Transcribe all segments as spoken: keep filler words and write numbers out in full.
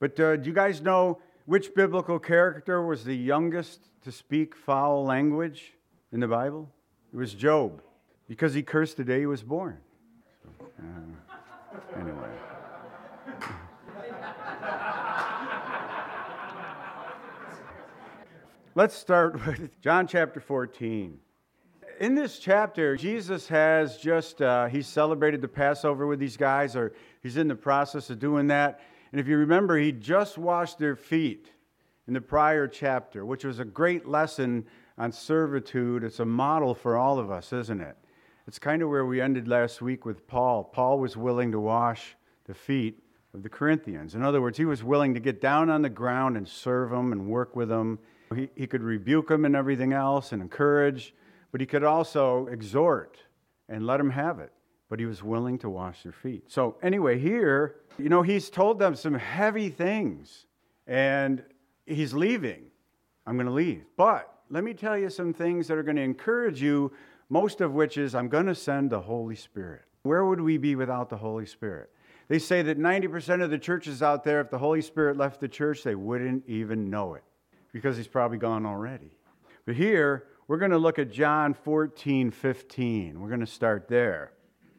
But uh, do you guys know which biblical character was the youngest to speak foul language in the Bible? It was Job, because he cursed the day he was born. So, uh, anyway. Let's start with John chapter fourteen. In this chapter, Jesus has just, uh, he's celebrated the Passover with these guys, or he's in the process of doing that. And if you remember, he just washed their feet in the prior chapter, which was a great lesson on servitude. It's a model for all of us, isn't it? It's kind of where we ended last week with Paul. Paul was willing to wash the feet of the Corinthians. In other words, he was willing to get down on the ground and serve them and work with them. He, he could rebuke them and everything else and encourage, but he could also exhort and let them have it. But he was willing to wash their feet. So anyway, here, you know, he's told them some heavy things, and he's leaving. I'm going to leave. But let me tell you some things that are going to encourage you, most of which is I'm going to send the Holy Spirit. Where would we be without the Holy Spirit? They say that ninety percent of the churches out there, if the Holy Spirit left the church, they wouldn't even know it, because he's probably gone already. But here, we're going to look at John fourteen fifteen. We're going to start there.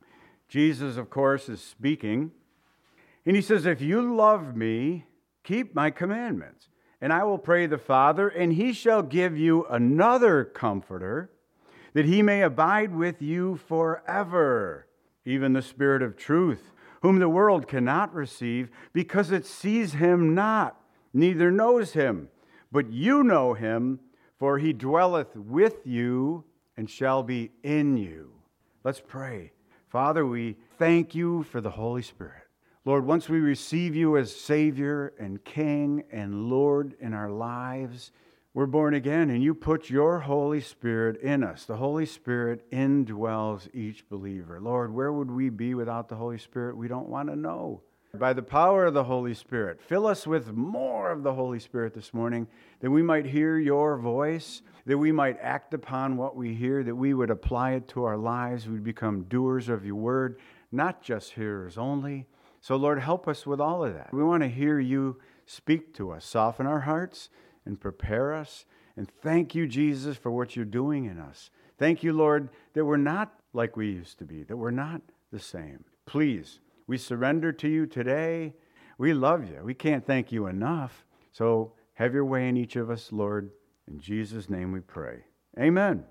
Jesus, of course, is speaking. And he says, if you love me, keep my commandments. And I will pray the Father, and he shall give you another comforter, that he may abide with you forever, even the Spirit of truth, whom the world cannot receive, because it sees him not, neither knows him. But you know him, for he dwelleth with you and shall be in you. Let's pray. Father, we thank you for the Holy Spirit. Lord, once we receive you as Savior and King and Lord in our lives, we're born again, and you put your Holy Spirit in us. The Holy Spirit indwells each believer. Lord, where would we be without the Holy Spirit? We don't want to know. By the power of the Holy Spirit, fill us with more of the Holy Spirit this morning, that we might hear your voice, that we might act upon what we hear, that we would apply it to our lives, we'd become doers of your word, not just hearers only. So Lord, help us with all of that. We want to hear you speak to us, soften our hearts, and prepare us. And thank you, Jesus, for what you're doing in us. Thank you, Lord, that we're not like we used to be, that we're not the same. Please, we surrender to you today. We love you. We can't thank you enough. So have your way in each of us, Lord. In Jesus' name we pray. Amen.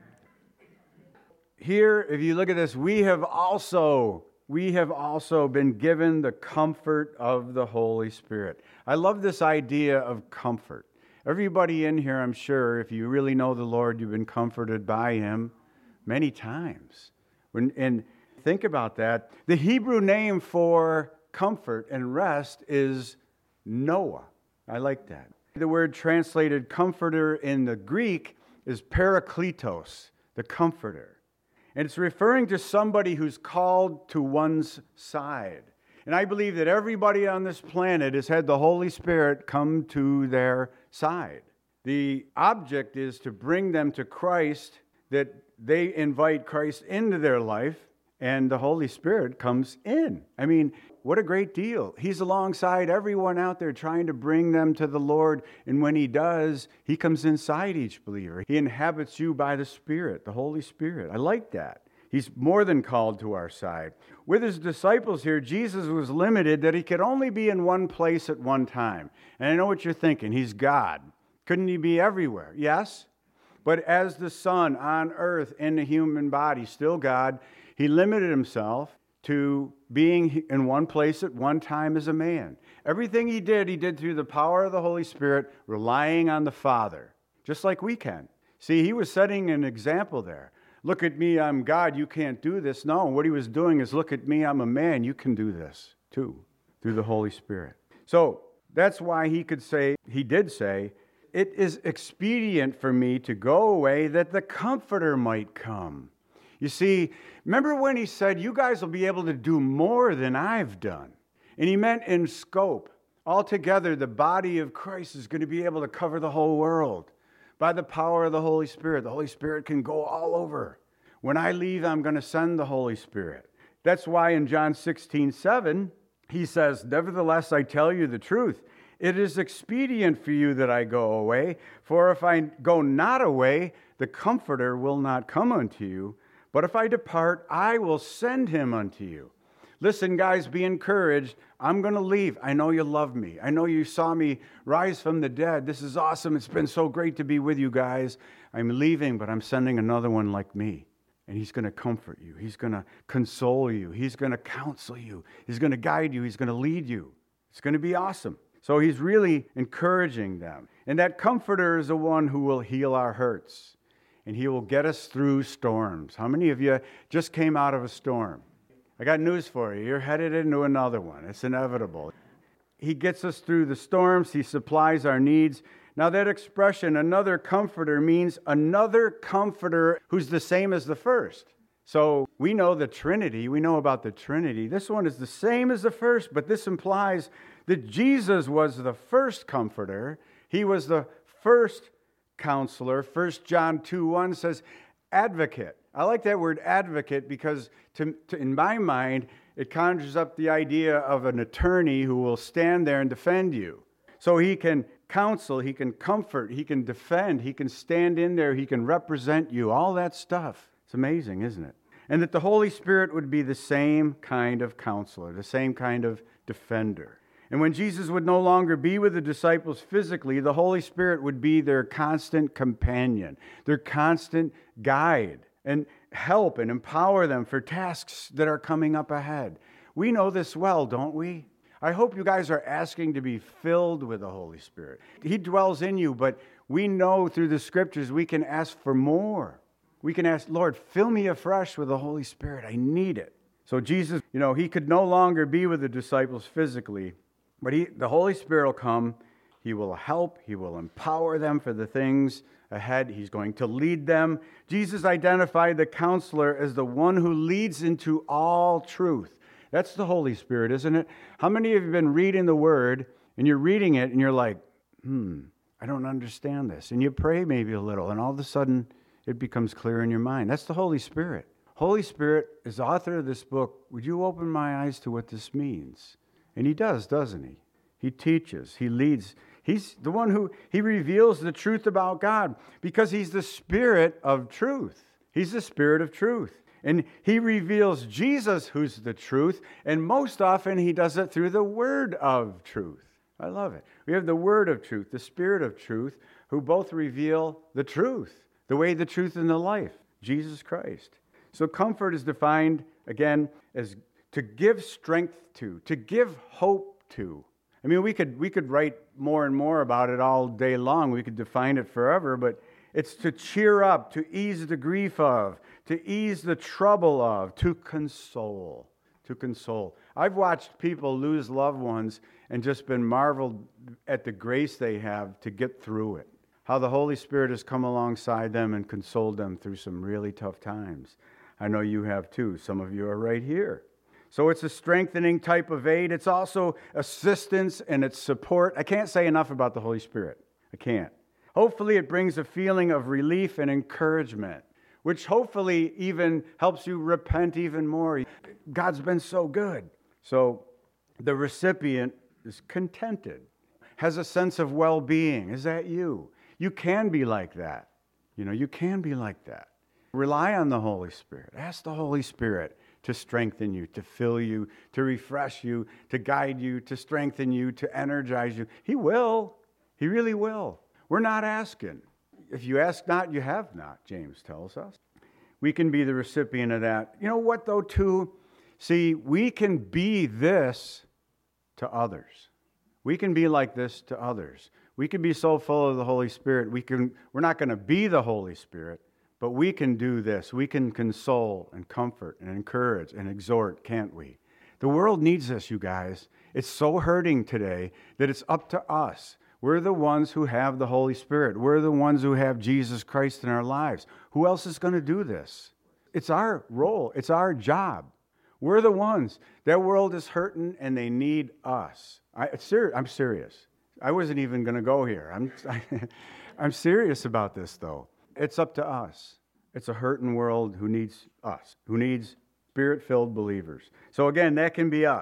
Here, if you look at this, we have also, we have also been given the comfort of the Holy Spirit. I love this idea of comfort. Everybody in here, I'm sure, if you really know the Lord, you've been comforted by him many times. When, and think about that. The Hebrew name for comfort and rest is Noah. I like that. The word translated comforter in the Greek is parakletos, the comforter. And it's referring to somebody who's called to one's side. And I believe that everybody on this planet has had the Holy Spirit come to their side. The object is to bring them to Christ, that they invite Christ into their life, and the Holy Spirit comes in. I mean, what a great deal. He's alongside everyone out there trying to bring them to the Lord. And when he does, he comes inside each believer. He inhabits you by the Spirit, the Holy Spirit. I like that. He's more than called to our side. With his disciples here, Jesus was limited that he could only be in one place at one time. And I know what you're thinking. He's God. Couldn't he be everywhere? Yes. But as the Son on earth in the human body, still God, he limited himself to being in one place at one time as a man. Everything he did, he did through the power of the Holy Spirit, relying on the Father, just like we can. See, he was setting an example there. Look at me, I'm God, you can't do this. No, what he was doing is, look at me, I'm a man, you can do this too, through the Holy Spirit. So that's why he could say, he did say, it is expedient for me to go away that the Comforter might come. You see, remember when he said, you guys will be able to do more than I've done? And he meant in scope. Altogether, the body of Christ is going to be able to cover the whole world. By the power of the Holy Spirit, the Holy Spirit can go all over. When I leave, I'm going to send the Holy Spirit. That's why in John sixteen seven, he says, "Nevertheless, I tell you the truth. It is expedient for you that I go away. For if I go not away, the Comforter will not come unto you. But if I depart, I will send him unto you." Listen, guys, be encouraged. I'm going to leave. I know you love me. I know you saw me rise from the dead. This is awesome. It's been so great to be with you guys. I'm leaving, but I'm sending another one like me. And he's going to comfort you. He's going to console you. He's going to counsel you. He's going to guide you. He's going to lead you. It's going to be awesome. So he's really encouraging them. And that Comforter is the one who will heal our hurts. And he will get us through storms. How many of you just came out of a storm? I got news for you. You're headed into another one. It's inevitable. He gets us through the storms. He supplies our needs. Now that expression, another comforter, means another comforter who's the same as the first. So we know the Trinity. We know about the Trinity. This one is the same as the first, but this implies that Jesus was the first comforter. He was the first counselor. First John two one says, advocate. I like that word advocate because to, to, in my mind, it conjures up the idea of an attorney who will stand there and defend you. So he can counsel, he can comfort, he can defend, he can stand in there, he can represent you, all that stuff. It's amazing, isn't it? And that the Holy Spirit would be the same kind of counselor, the same kind of defender. And when Jesus would no longer be with the disciples physically, the Holy Spirit would be their constant companion, their constant guide, and help and empower them for tasks that are coming up ahead. We know this well, don't we? I hope you guys are asking to be filled with the Holy Spirit. He dwells in you, but we know through the Scriptures we can ask for more. We can ask, Lord, fill me afresh with the Holy Spirit. I need it. So Jesus, you know, he could no longer be with the disciples physically, but he, the Holy Spirit will come. He will help. He will empower them for the things ahead. He's going to lead them. Jesus identified the counselor as the one who leads into all truth. That's the Holy Spirit, isn't it? How many of you have been reading the Word, and you're reading it, and you're like, hmm, I don't understand this. And you pray maybe a little, and all of a sudden, it becomes clear in your mind. That's the Holy Spirit. Holy Spirit is the author of this book. Would you open my eyes to what this means? And he does, doesn't he? He teaches. He leads. He's the one who, he reveals the truth about God because he's the Spirit of truth. He's the Spirit of truth. And he reveals Jesus, who's the truth, and most often he does it through the word of truth. I love it. We have the word of truth, the Spirit of truth, who both reveal the truth, the way, the truth, and the life, Jesus Christ. So comfort is defined, again, as to give strength to, to give hope to. I mean, we could we could write more and more about it all day long. We could define it forever, but it's to cheer up, to ease the grief of, to ease the trouble of, to console, to console. I've watched people lose loved ones and just been marveled at the grace they have to get through it. How the Holy Spirit has come alongside them and consoled them through some really tough times. I know you have too. Some of you are right here. So it's a strengthening type of aid. It's also assistance and it's support. I can't say enough about the Holy Spirit. I can't. Hopefully it brings a feeling of relief and encouragement, which hopefully even helps you repent even more. God's been so good. So the recipient is contented, has a sense of well-being. Is that you? You can be like that. You know, you can be like that. Rely on the Holy Spirit. Ask the Holy Spirit to strengthen you, to fill you, to refresh you, to guide you, to strengthen you, to energize you. He will. He really will. We're not asking. If you ask not, you have not, James tells us. We can be the recipient of that. You know what, though, too? See, we can be this to others. We can be like this to others. We can be so full of the Holy Spirit. We can, we're not going to be the Holy Spirit, but we can do this. We can console and comfort and encourage and exhort, can't we? The world needs this, you guys. It's so hurting today that it's up to us. We're the ones who have the Holy Spirit. We're the ones who have Jesus Christ in our lives. Who else is going to do this? It's our role. It's our job. We're the ones. That world is hurting and they need us. I, it's ser- I'm serious. I wasn't even going to go here. I'm, I'm serious about this, though. It's up to us. It's a hurting world who needs us, who needs Spirit-filled believers. So again, that can be us.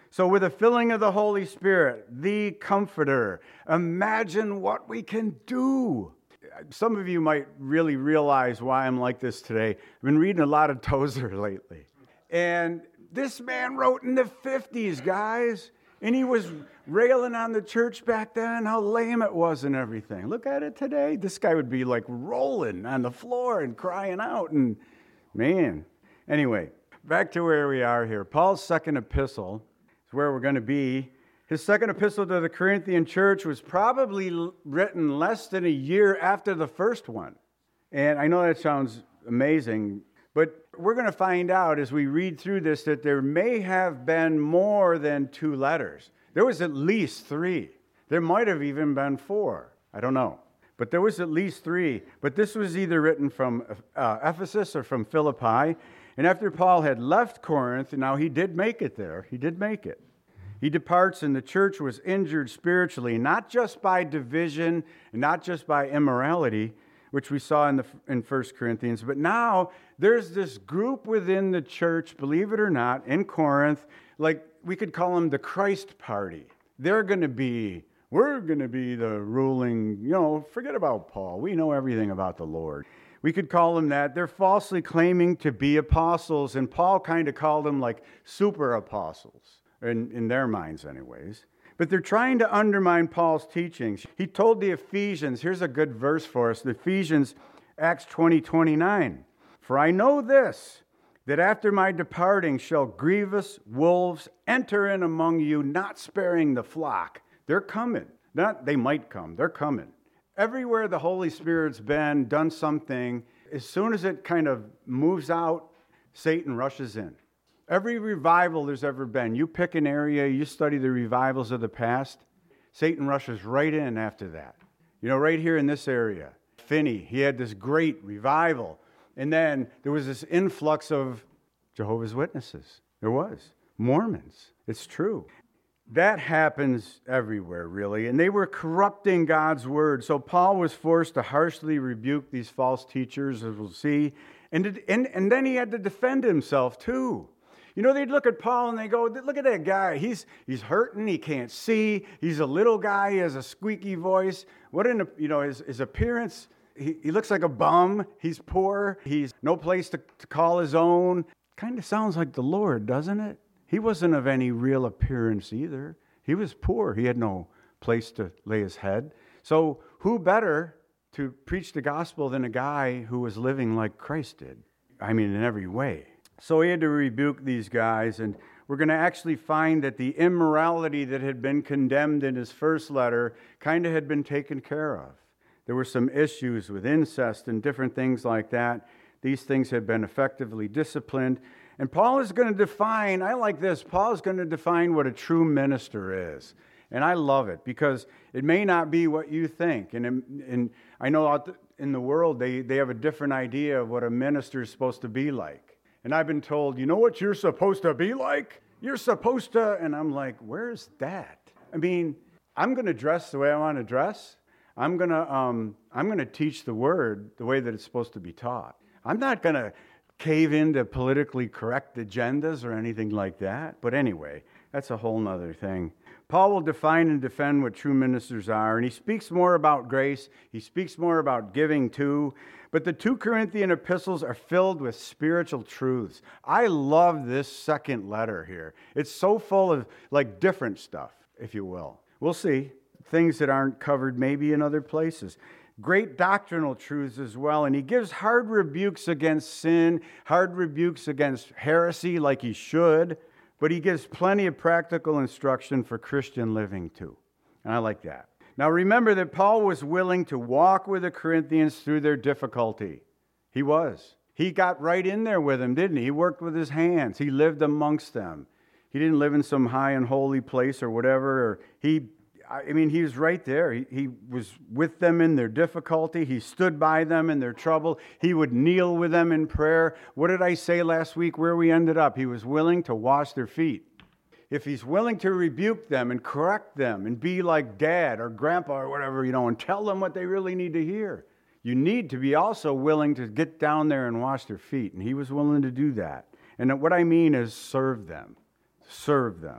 So with the filling of the Holy Spirit, the Comforter, imagine what we can do. Some of you might really realize why I'm like this today. I've been reading a lot of Tozer lately. And this man wrote in the fifties, guys. And he was railing on the church back then, how lame it was and everything. Look at it today. This guy would be like rolling on the floor and crying out. And man, anyway, back to where we are here. Paul's second epistle is where we're going to be. His second epistle to the Corinthian church was probably written less than a year after the first one. And I know that sounds amazing, but we're going to find out as we read through this that there may have been more than two letters. There was at least three. There might have even been four. I don't know. But there was at least three. But this was either written from uh, Ephesus or from Philippi. And after Paul had left Corinth, now he did make it there. He did make it. He departs, and the church was injured spiritually, not just by division, and not just by immorality, which we saw in the in First Corinthians, but now there's this group within the church, believe it or not, in Corinth, like we could call them the Christ party. They're going to be, we're going to be the ruling, you know, forget about Paul. We know everything about the Lord. We could call them that. They're falsely claiming to be apostles, and Paul kind of called them like super apostles. In, in their minds anyways. But they're trying to undermine Paul's teachings. He told the Ephesians, here's a good verse for us, the Ephesians, Acts twenty, twenty-nine. For I know this, that after my departing shall grievous wolves enter in among you, not sparing the flock. They're coming. Not they might come, they're coming. Everywhere the Holy Spirit's been, done something, as soon as it kind of moves out, Satan rushes in. Every revival there's ever been, you pick an area, you study the revivals of the past, Satan rushes right in after that. You know, right here in this area, Finney, he had this great revival. And then there was this influx of Jehovah's Witnesses. There was. Mormons. It's true. That happens everywhere, really. And they were corrupting God's word. So Paul was forced to harshly rebuke these false teachers, as we'll see. And, and, and then he had to defend himself, too. You know, they'd look at Paul and they go, look at that guy. He's he's hurting. He can't see. He's a little guy. He has a squeaky voice. What in, you know, his, his appearance, he, he looks like a bum. He's poor. He's no place to, to call his own. Kind of sounds like the Lord, doesn't it? He wasn't of any real appearance either. He was poor. He had no place to lay his head. So who better to preach the gospel than a guy who was living like Christ did? I mean, in every way. So he had to rebuke these guys, and we're going to actually find that the immorality that had been condemned in his first letter kind of had been taken care of. There were some issues with incest and different things like that. These things had been effectively disciplined. And Paul is going to define, I like this, Paul is going to define what a true minister is. And I love it because it may not be what you think. And, and I know out in the world, they, they have a different idea of what a minister is supposed to be like. And I've been told, you know what you're supposed to be like? You're supposed to, and I'm like, where's that? I mean, I'm going to dress the way I want to dress. I'm going to um, I'm going to teach the word the way that it's supposed to be taught. I'm not going to cave into politically correct agendas or anything like that. But anyway, that's a whole nother thing. Paul will define and defend what true ministers are, and he speaks more about grace. He speaks more about giving too. But the two Corinthian epistles are filled with spiritual truths. I love this second letter here. It's so full of like different stuff, if you will. We'll see. Things that aren't covered maybe in other places. Great doctrinal truths as well. And he gives hard rebukes against sin, hard rebukes against heresy like he should. But he gives plenty of practical instruction for Christian living too. And I like that. Now remember that Paul was willing to walk with the Corinthians through their difficulty. He was. He got right in there with them, didn't he? He worked with his hands. He lived amongst them. He didn't live in some high and holy place or whatever. Or he, I mean, he was right there. He, he was with them in their difficulty. He stood by them in their trouble. He would kneel with them in prayer. What did I say last week where we ended up? He was willing to wash their feet. If he's willing to rebuke them and correct them and be like dad or grandpa or whatever, you know, and tell them what they really need to hear, you need to be also willing to get down there and wash their feet. And he was willing to do that. And what I mean is serve them. Serve them.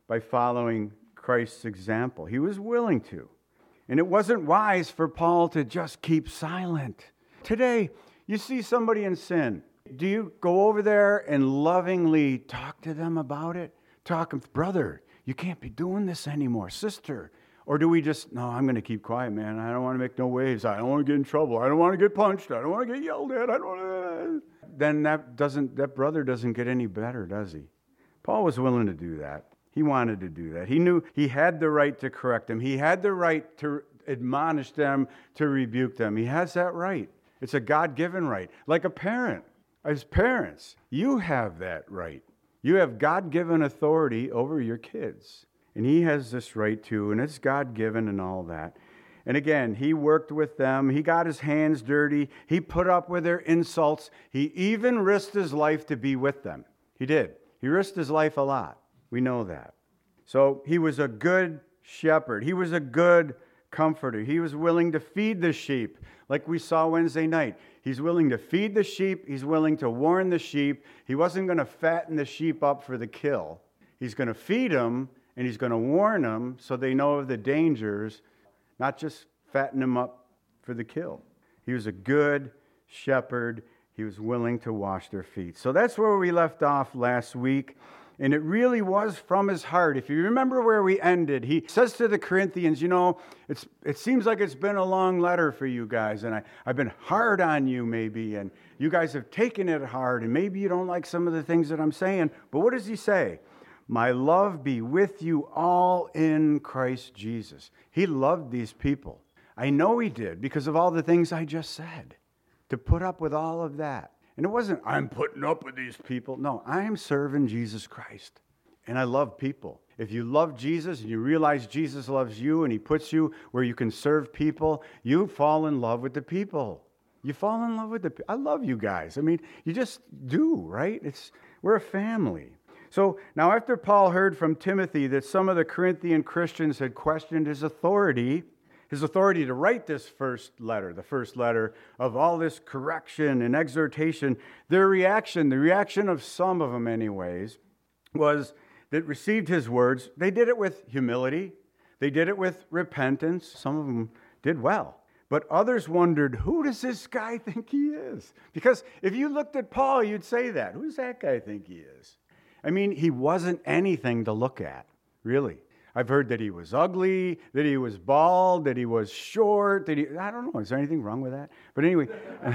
by following Christ's example. He was willing to. And it wasn't wise for Paul to just keep silent. Today, you see somebody in sin. Do you go over there and lovingly talk to them about it? Talk, brother, you can't be doing this anymore. Sister. Or do we just, no, I'm going to keep quiet, man. I don't want to make no waves. I don't want to get in trouble. I don't want to get punched. I don't want to get yelled at. I don't want to... Then that doesn't, that brother doesn't get any better, does he? Paul was willing to do that. He wanted to do that. He knew he had the right to correct them. He had the right to admonish them, to rebuke them. He has that right. It's a God-given right. Like a parent. As parents, you have that right. You have God-given authority over your kids. And he has this right too, and it's God-given and all that. And again, he worked with them. He got his hands dirty. He put up with their insults. He even risked his life to be with them. He did. He risked his life a lot. We know that. So he was a good shepherd. He was a good comforter. He was willing to feed the sheep, like we saw Wednesday night. He's willing to feed the sheep. He's willing to warn the sheep. He wasn't going to fatten the sheep up for the kill. He's going to feed them, and he's going to warn them so they know of the dangers, not just fatten them up for the kill. He was a good shepherd. He was willing to wash their feet. So that's where we left off last week. And it really was from his heart. If you remember where we ended, he says to the Corinthians, you know, it's it seems like it's been a long letter for you guys, and I, I've been hard on you maybe, and you guys have taken it hard, and maybe you don't like some of the things that I'm saying. But what does he say? My love be with you all in Christ Jesus. He loved these people. I know he did because of all the things I just said. To put up with all of that. And it wasn't, I'm putting up with these people. No, I'm serving Jesus Christ. And I love people. If you love Jesus and you realize Jesus loves you and he puts you where you can serve people, you fall in love with the people. You fall in love with the people. I love you guys. I mean, you just do, right? It's we're a family. So now after Paul heard from Timothy that some of the Corinthian Christians had questioned his authority, his authority to write this first letter, the first letter of all this correction and exhortation, their reaction, the reaction of some of them anyways, was that received his words. They did it with humility. They did it with repentance. Some of them did well. But others wondered, who does this guy think he is? Because if you looked at Paul, you'd say that. Who does that guy think he is? I mean, he wasn't anything to look at, really. I've heard that he was ugly, that he was bald, that he was short, that he, I don't know, is there anything wrong with that? But anyway,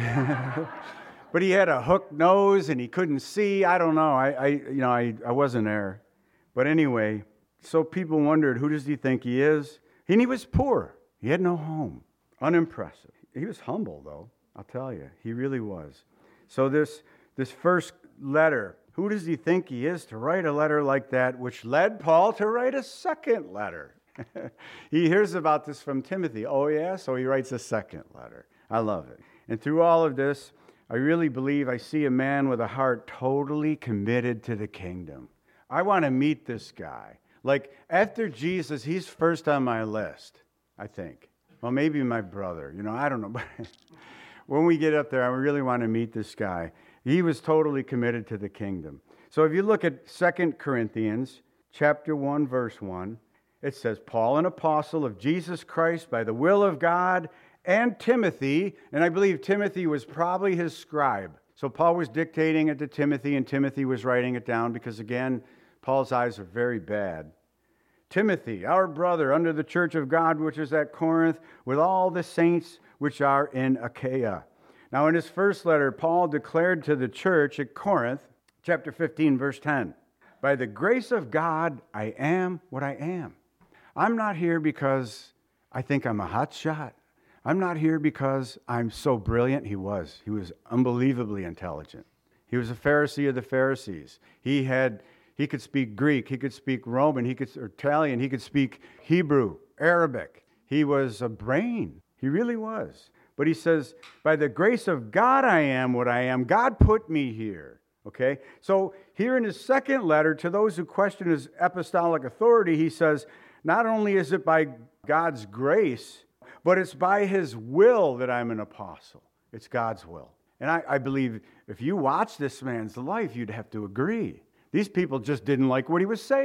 but he had a hooked nose and he couldn't see. I don't know. I, I you know, I, I wasn't there. But anyway, so people wondered, who does he think he is? And he was poor. He had no home. Unimpressive. He was humble, though. I'll tell you. He really was. So this, this first letter, who does he think he is to write a letter like that, which led Paul to write a second letter? He hears about this from Timothy. Oh, yeah? So he writes a second letter. I love it. And through all of this, I really believe I see a man with a heart totally committed to the kingdom. I want to meet this guy. Like, after Jesus, he's first on my list, I think. Well, maybe my brother. You know, I don't know. But when we get up there, I really want to meet this guy. He was totally committed to the kingdom. So if you look at Second Corinthians chapter one, verse one, it says, Paul, an apostle of Jesus Christ by the will of God, and Timothy, and I believe Timothy was probably his scribe. So Paul was dictating it to Timothy, and Timothy was writing it down because, again, Paul's eyes are very bad. Timothy, our brother, under the church of God, which is at Corinth, with all the saints which are in Achaia. Now, in his first letter, Paul declared to the church at Corinth, chapter fifteen, verse ten, by the grace of God, I am what I am. I'm not here because I think I'm a hot shot. I'm not here because I'm so brilliant. He was. He was unbelievably intelligent. He was a Pharisee of the Pharisees. He had, he could speak Greek. He could speak Roman. He could, or Italian. He could speak Hebrew, Arabic. He was a brain. He really was. But he says, by the grace of God I am what I am. God put me here. Okay? So here in his second letter, to those who question his apostolic authority, he says, not only is it by God's grace, but it's by his will that I'm an apostle. It's God's will. And I, I believe if you watch this man's life, you'd have to agree. These people just didn't like what he was saying.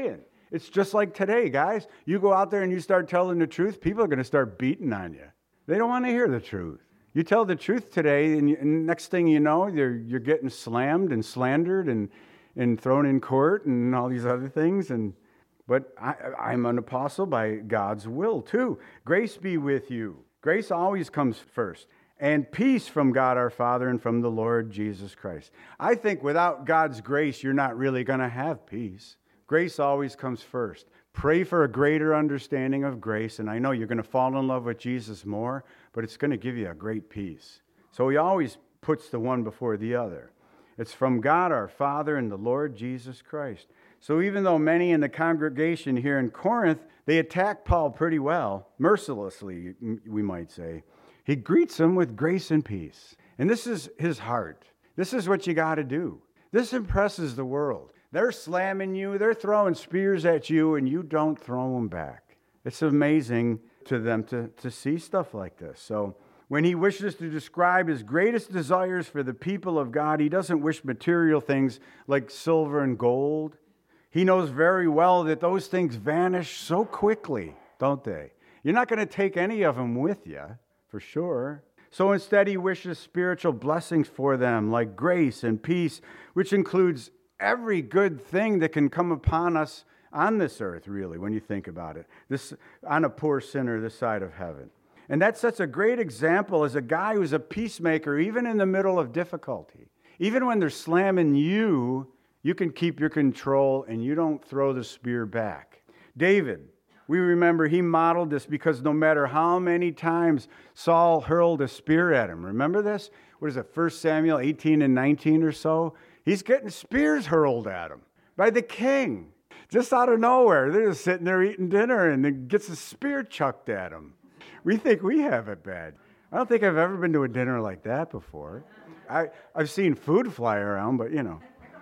It's just like today, guys. You go out there and you start telling the truth, people are going to start beating on you. They don't want to hear the truth. You tell the truth today, and, you, and next thing you know, you're you're getting slammed and slandered and and thrown in court and all these other things. And but I, I'm an apostle by God's will too. Grace be with you. Grace always comes first. And peace from God our Father and from the Lord Jesus Christ. I think without God's grace, you're not really going to have peace. Grace always comes first. Pray for a greater understanding of grace, and I know you're going to fall in love with Jesus more, but it's going to give you a great peace. So he always puts the one before the other. It's from God our Father and the Lord Jesus Christ. So even though many in the congregation here in Corinth, they attack Paul pretty well, mercilessly, we might say, he greets them with grace and peace. And this is his heart. This is what you got to do. This impresses the world. They're slamming you, they're throwing spears at you, and you don't throw them back. It's amazing to them to, to see stuff like this. So when he wishes to describe his greatest desires for the people of God, he doesn't wish material things like silver and gold. He knows very well that those things vanish so quickly, don't they? You're not going to take any of them with you, for sure. So instead, he wishes spiritual blessings for them, like grace and peace, which includes every good thing that can come upon us on this earth, really, when you think about it, this on a poor sinner this side of heaven. And that sets a great example as a guy who's a peacemaker, even in the middle of difficulty. Even when they're slamming you, you can keep your control and you don't throw the spear back. David, we remember he modeled this because no matter how many times Saul hurled a spear at him, remember this? What is it, First Samuel eighteen and nineteen or so? He's getting spears hurled at him by the king. Just out of nowhere. They're just sitting there eating dinner and then gets a spear chucked at him. We think we have it bad. I don't think I've ever been to a dinner like that before. I, I've seen food fly around, but you know.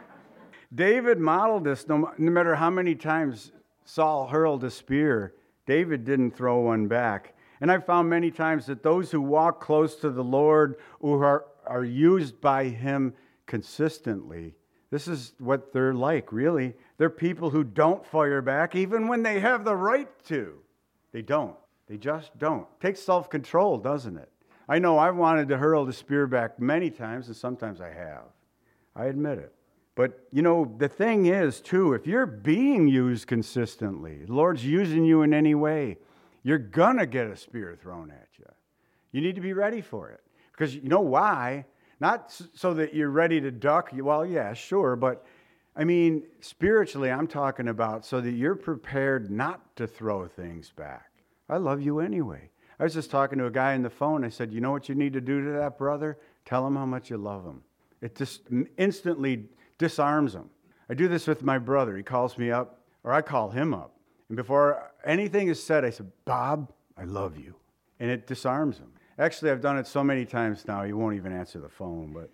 David modeled this no, no matter how many times Saul hurled a spear, David didn't throw one back. And I've found many times that those who walk close to the Lord, who are, are used by him consistently, this is what they're like, really. They're people who don't fire back even when they have the right to. They don't. They just don't. It takes self-control, doesn't it? I know I've wanted to hurl the spear back many times, and sometimes I have. I admit it. But, you know, the thing is, too, if you're being used consistently, the Lord's using you in any way, you're going to get a spear thrown at you. You need to be ready for it. Because you know why? Not so that you're ready to duck. Well, yeah, sure. But, I mean, spiritually, I'm talking about so that you're prepared not to throw things back. I love you anyway. I was just talking to a guy on the phone. I said, you know what you need to do to that brother? Tell him how much you love him. It just instantly disarms him. I do this with my brother. He calls me up, or I call him up. And before anything is said, I said, Bob, I love you. And it disarms him. Actually, I've done it so many times now, he won't even answer the phone. But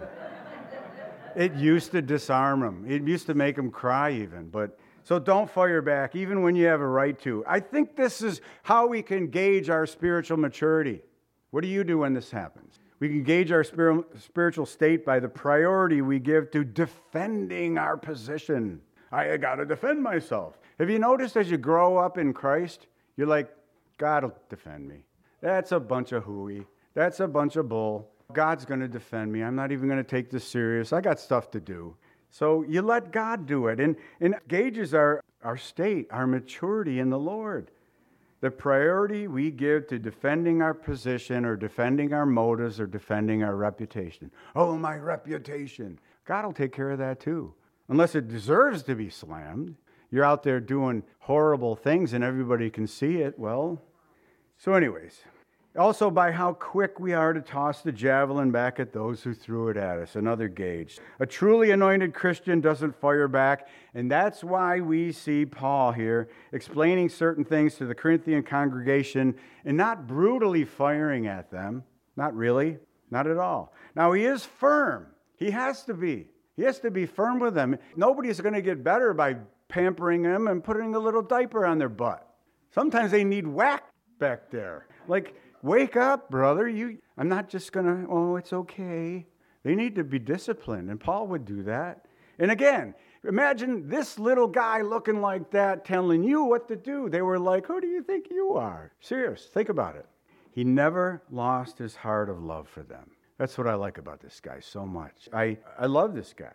it used to disarm him. It used to make him cry even. But so don't fire back, even when you have a right to. I think this is how we can gauge our spiritual maturity. What do you do when this happens? We can gauge our spiritual state by the priority we give to defending our position. I got to defend myself. Have you noticed as you grow up in Christ, you're like, God will defend me. That's a bunch of hooey. That's a bunch of bull. God's going to defend me. I'm not even going to take this serious. I got stuff to do. So you let God do it. And, and it gauges our, our state, our maturity in the Lord. The priority we give to defending our position or defending our motives or defending our reputation. Oh, my reputation. God will take care of that too. Unless it deserves to be slammed. You're out there doing horrible things and everybody can see it. Well, so anyways. Also by how quick we are to toss the javelin back at those who threw it at us. Another gauge. A truly anointed Christian doesn't fire back. And that's why we see Paul here explaining certain things to the Corinthian congregation and not brutally firing at them. Not really. Not at all. Now he is firm. He has to be. He has to be firm with them. Nobody's going to get better by pampering them and putting a little diaper on their butt. Sometimes they need whack back there. Like, wake up, brother. You, I'm not just going to, oh, it's okay. They need to be disciplined, and Paul would do that. And again, Imagine this little guy looking like that telling you what to do. They were like, who do you think you are? Serious, think about it. He never lost his heart of love for them. That's what I like about this guy so much. I, I love this guy.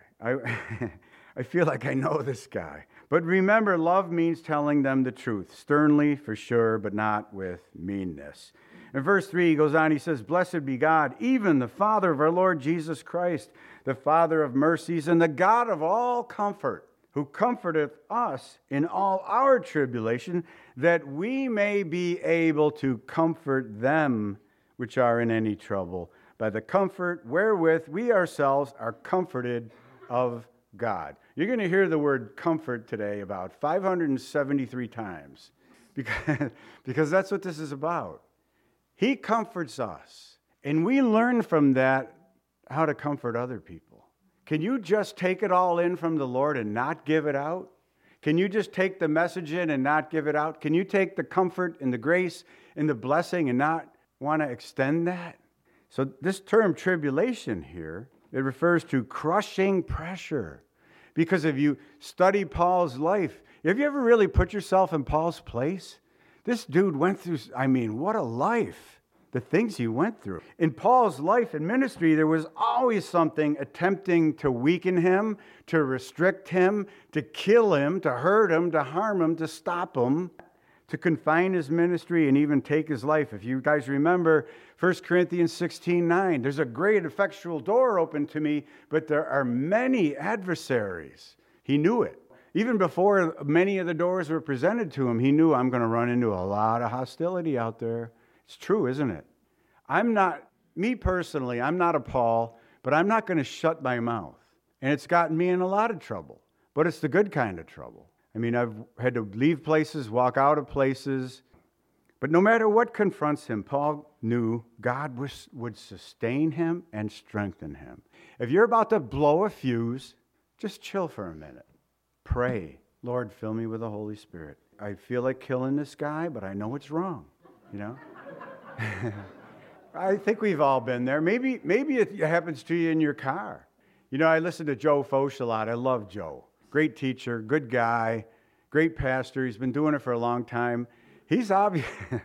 I, I feel like I know this guy. But remember, love means telling them the truth, sternly for sure, but not with meanness. In verse three, he goes on, he says, "Blessed be God, even the Father of our Lord Jesus Christ, the Father of mercies and the God of all comfort, who comforteth us in all our tribulation, that we may be able to comfort them which are in any trouble, by the comfort wherewith we ourselves are comforted of God." You're going to hear the word comfort today about five hundred seventy-three times, because, because that's what this is about. He comforts us, and we learn from that how to comfort other people. Can you just take it all in from the Lord and not give it out? Can you just take the message in and not give it out? Can you take the comfort and the grace and the blessing and not want to extend that? So this term tribulation here, it refers to crushing pressure. Because if you study Paul's life, have you ever really put yourself in Paul's place? This dude went through, I mean, what a life. The things he went through. In Paul's life and ministry, there was always something attempting to weaken him, to restrict him, to kill him, to hurt him, to harm him, to stop him, to confine his ministry and even take his life. If you guys remember First Corinthians sixteen nine, there's a great effectual door open to me, but there are many adversaries. He knew it. Even before many of the doors were presented to him, he knew, I'm going to run into a lot of hostility out there. It's true, isn't it? I'm not, me personally, I'm not a Paul, but I'm not going to shut my mouth. And it's gotten me in a lot of trouble, but it's the good kind of trouble. I mean, I've had to leave places, walk out of places, but no matter what confronts him, Paul knew God was, would sustain him and strengthen him. If you're about to blow a fuse, just chill for a minute. Pray, Lord, fill me with the Holy Spirit. I feel like killing this guy, but I know it's wrong, you know? I think we've all been there. Maybe maybe it happens to you in your car. You know, I listen to Joe Focht a lot. I love Joe. Great teacher, good guy, great pastor. He's been doing it for a long time. He's obvious.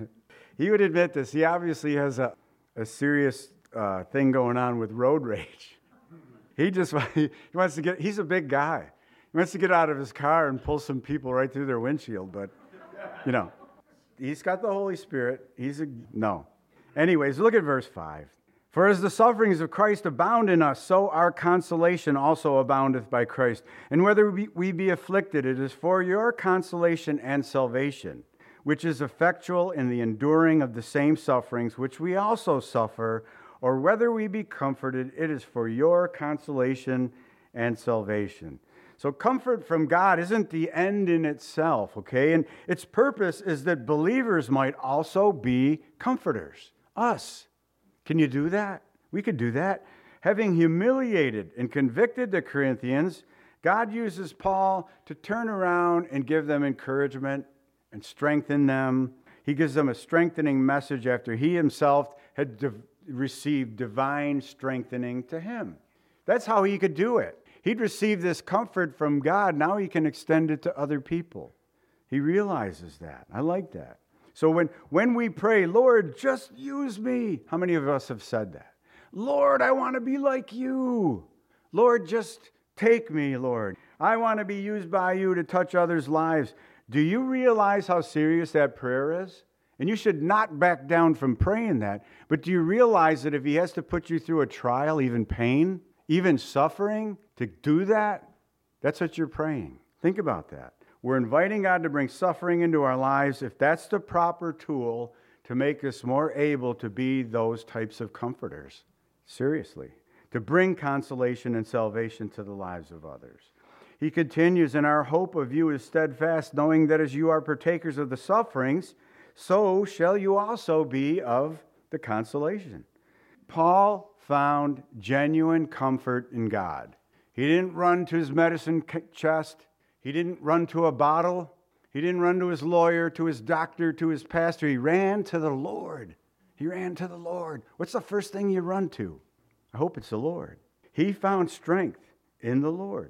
He would admit this. He obviously has a, a serious uh, thing going on with road rage. He just he wants to get, he's a big guy. He wants to get out of his car and pull some people right through their windshield, but, you know. He's got the Holy Spirit. He's a, no. Anyways, look at verse five. "For as the sufferings of Christ abound in us, so our consolation also aboundeth by Christ. And whether we, we be afflicted, it is for your consolation and salvation, which is effectual in the enduring of the same sufferings which we also suffer. Or whether we be comforted, it is for your consolation and salvation." So comfort from God isn't the end in itself, okay? And its purpose is that believers might also be comforters. Us. Can you do that? We could do that. Having humiliated and convicted the Corinthians, God uses Paul to turn around and give them encouragement and strengthen them. He gives them a strengthening message after he himself had div- received divine strengthening to him. That's how he could do it. He'd received this comfort from God. Now he can extend it to other people. He realizes that. I like that. So when, when we pray, Lord, just use me. How many of us have said that? Lord, I want to be like you. Lord, just take me, Lord. I want to be used by you to touch others' lives. Do you realize how serious that prayer is? And you should not back down from praying that. But do you realize that if he has to put you through a trial, even pain, even suffering, to do that, that's what you're praying. Think about that. We're inviting God to bring suffering into our lives if that's the proper tool to make us more able to be those types of comforters. Seriously. To bring consolation and salvation to the lives of others. He continues, "And our hope of you is steadfast, knowing that as you are partakers of the sufferings, so shall you also be of the consolation." Paul found genuine comfort in God. He didn't run to his medicine chest. He didn't run to a bottle. He didn't run to his lawyer, to his doctor, to his pastor. He ran to the Lord. He ran to the Lord. What's the first thing you run to? I hope it's the Lord. He found strength in the Lord.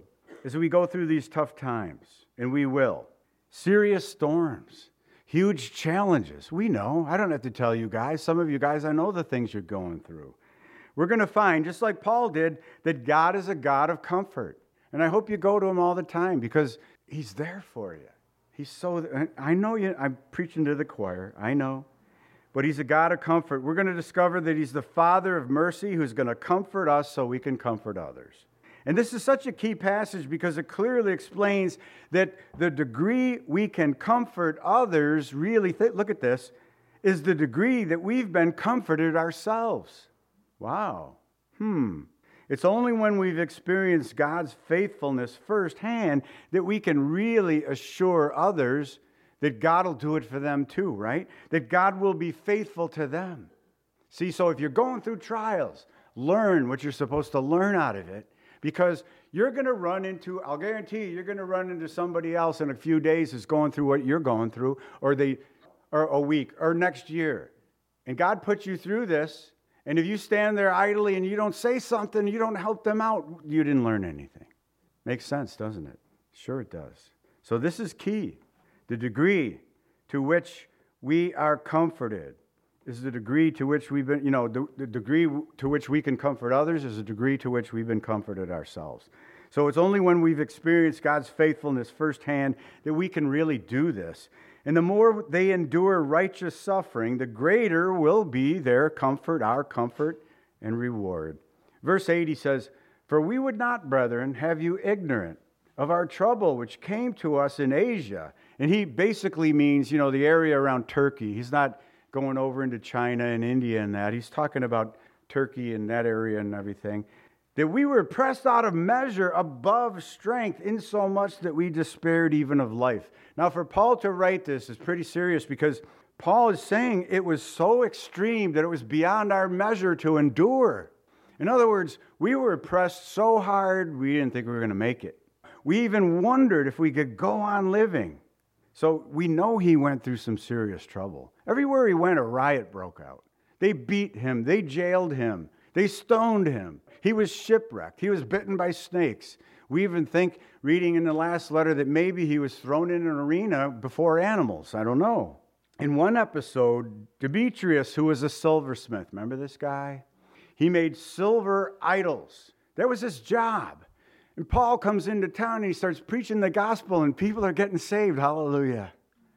as we go through these tough times, and we will, serious storms, huge challenges. We know. I don't have to tell you guys. Some of you guys, I know the things you're going through. We're going to find, just like Paul did, that God is a God of comfort. And I hope you go to him all the time because he's there for you. He's so, I know you, I'm preaching to the choir, I know. But he's a God of comfort. We're going to discover that he's the Father of mercy who's going to comfort us so we can comfort others. And this is such a key passage because it clearly explains that the degree we can comfort others, really, th- look at this, is the degree that we've been comforted ourselves. Wow. Hmm. It's only when we've experienced God's faithfulness firsthand that we can really assure others that God will do it for them too, right? That God will be faithful to them. See, so if you're going through trials, learn what you're supposed to learn out of it. Because you're going to run into, I'll guarantee you, you're going to run into somebody else in a few days who's going through what you're going through, or they, or a week, or next year. And God put you through this, and if you stand there idly and you don't say something, you don't help them out, you didn't learn anything. Makes sense, doesn't it? Sure it does. So this is key. The degree to which we are comforted is the degree to which we've been, you know, the, the degree to which we can comfort others is the degree to which we've been comforted ourselves. So it's only when we've experienced God's faithfulness firsthand that we can really do this. And the more they endure righteous suffering, the greater will be their comfort, our comfort, and reward. Verse eight, he says, "For we would not, brethren, have you ignorant of our trouble which came to us in Asia." And he basically means, you know, the area around Turkey. He's not going over into China and India and that. He's talking about Turkey and that area and everything. That we were pressed out of measure above strength, insomuch that we despaired even of life. Now, for Paul to write this is pretty serious because Paul is saying it was so extreme that it was beyond our measure to endure. In other words, we were pressed so hard we didn't think we were going to make it. We even wondered if we could go on living. So we know he went through some serious trouble. Everywhere he went, a riot broke out. They beat him. They jailed him. They stoned him. He was shipwrecked. He was bitten by snakes. We even think, reading in the last letter, that maybe he was thrown in an arena before animals. I don't know. In one episode, Demetrius, who was a silversmith, remember this guy? He made silver idols. That was his job. And Paul comes into town and he starts preaching the gospel and people are getting saved. Hallelujah.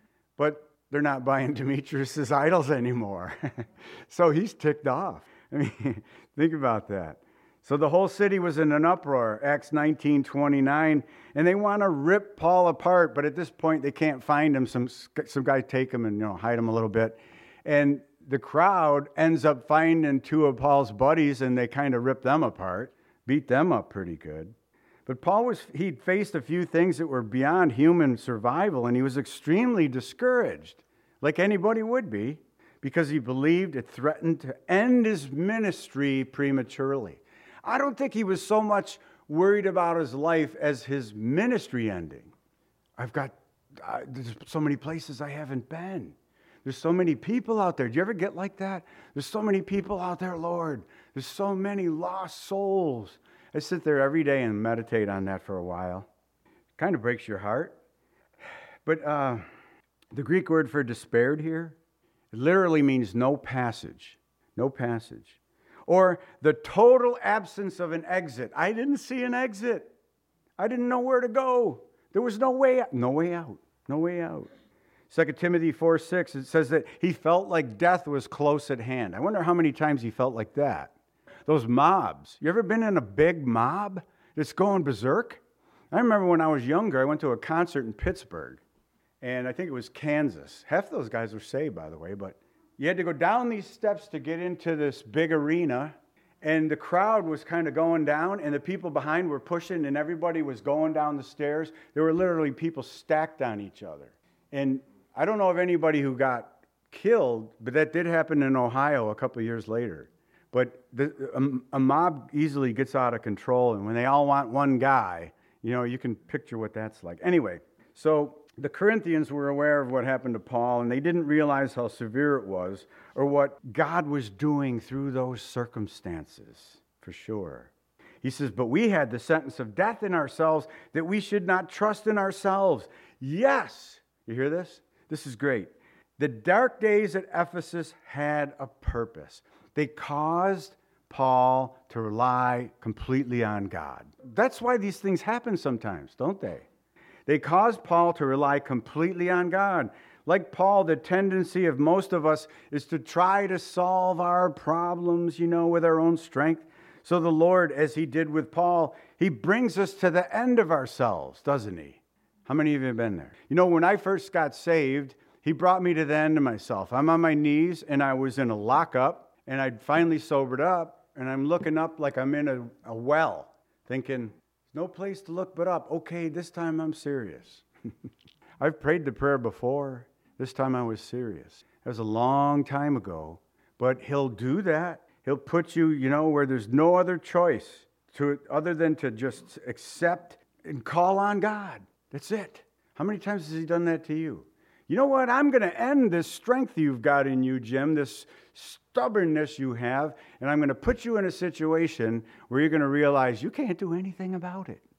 But they're not buying Demetrius' idols anymore. So he's ticked off. I mean, think about that. So the whole city was in an uproar, Acts nineteen twenty-nine, and they want to rip Paul apart, but at this point they can't find him. Some, some guy take him and, you know, hide him a little bit. And the crowd ends up finding two of Paul's buddies and they kind of rip them apart, beat them up pretty good. But Paul was, he'd faced a few things that were beyond human survival, and he was extremely discouraged, like anybody would be, because he believed it threatened to end his ministry prematurely. I don't think he was so much worried about his life as his ministry ending. I've got, uh, there's so many places I haven't been. There's so many people out there. Do you ever get like that? There's so many people out there, Lord. There's so many lost souls. I sit there every day and meditate on that for a while. Kind of breaks your heart. But uh, the Greek word for despaired here, it literally means no passage. No passage. Or the total absence of an exit. I didn't see an exit. I didn't know where to go. There was no way out. No way out. No way out. Second Timothy four six, it says that he felt like death was close at hand. I wonder how many times he felt like that. Those mobs. You ever been in a big mob that's going berserk? I remember when I was younger, I went to a concert in Pittsburgh, and I think it was Kansas. Half those guys were saved, by the way, but you had to go down these steps to get into this big arena, and the crowd was kind of going down, and the people behind were pushing, and everybody was going down the stairs. There were literally people stacked on each other. And I don't know of anybody who got killed, but that did happen in Ohio a couple of years later. But the, a, a mob easily gets out of control, and when they all want one guy, you know, you can picture what that's like. Anyway, so the Corinthians were aware of what happened to Paul, and they didn't realize how severe it was or what God was doing through those circumstances, for sure. He says, but we had the sentence of death in ourselves that we should not trust in ourselves. Yes. You hear this? This is great. The dark days at Ephesus had a purpose. They caused Paul to rely completely on God. That's why these things happen sometimes, don't they? They caused Paul to rely completely on God. Like Paul, the tendency of most of us is to try to solve our problems, you know, with our own strength. So the Lord, as he did with Paul, he brings us to the end of ourselves, doesn't he? How many of you have been there? You know, when I first got saved, he brought me to the end of myself. I'm on my knees, and I was in a lockup, and I'd finally sobered up, and I'm looking up like I'm in a, a well, thinking, no place to look but up. Okay, this time I'm serious. I've prayed the prayer before. This time I was serious. That was a long time ago, but he'll do that. He'll put you, you know, where there's no other choice to other than to just accept and call on God. That's it. How many times has he done that to you? You know what? I'm going to end this strength you've got in you, Jim, this stubbornness you have, and I'm going to put you in a situation where you're going to realize you can't do anything about it.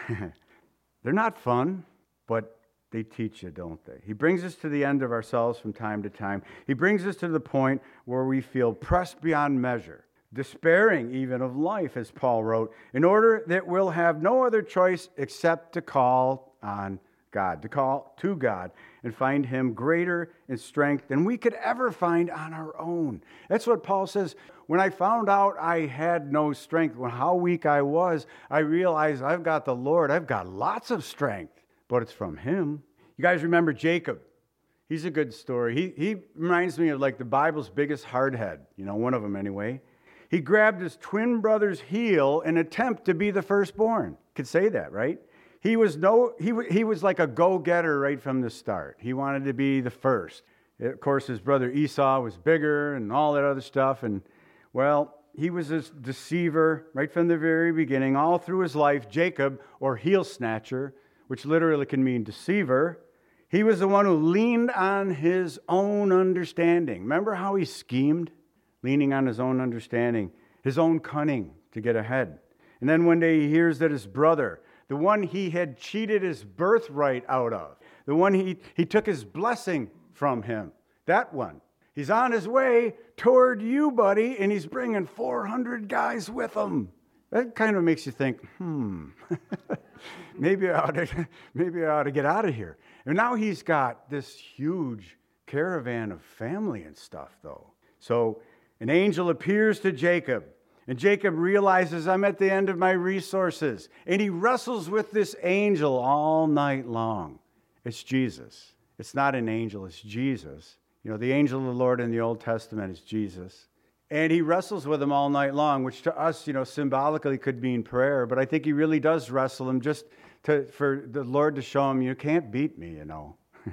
They're not fun, but they teach you, don't they? He brings us to the end of ourselves from time to time. He brings us to the point where we feel pressed beyond measure, despairing even of life, as Paul wrote, in order that we'll have no other choice except to call on God, to call to God and find him greater in strength than we could ever find on our own. That's what Paul says. When I found out I had no strength, when how weak I was, I realized I've got the Lord. I've got lots of strength, but it's from him. You guys remember Jacob? He's a good story. He, he reminds me of like the Bible's biggest hardhead, you know, one of them anyway. He grabbed his twin brother's heel in an attempt to be the firstborn. Could say that, right? He was no, he, he was like a go-getter right from the start. He wanted to be the first. Of course, his brother Esau was bigger and all that other stuff. And, well, he was a deceiver right from the very beginning. All through his life, Jacob, or heel snatcher, which literally can mean deceiver, he was the one who leaned on his own understanding. Remember how he schemed? Leaning on his own understanding, his own cunning to get ahead. And then one day he hears that his brother, the one he had cheated his birthright out of, the one he, he took his blessing from him, that one, he's on his way toward you, buddy, and he's bringing four hundred guys with him. That kind of makes you think, hmm, maybe, I ought to, maybe I ought to get out of here. And now he's got this huge caravan of family and stuff, though. So an angel appears to Jacob, and Jacob realizes, I'm at the end of my resources. And he wrestles with this angel all night long. It's Jesus. It's not an angel, it's Jesus. You know, the angel of the Lord in the Old Testament is Jesus. And he wrestles with him all night long, which to us, you know, symbolically could mean prayer. But I think he really does wrestle him just to, for the Lord to show him, you can't beat me, you know.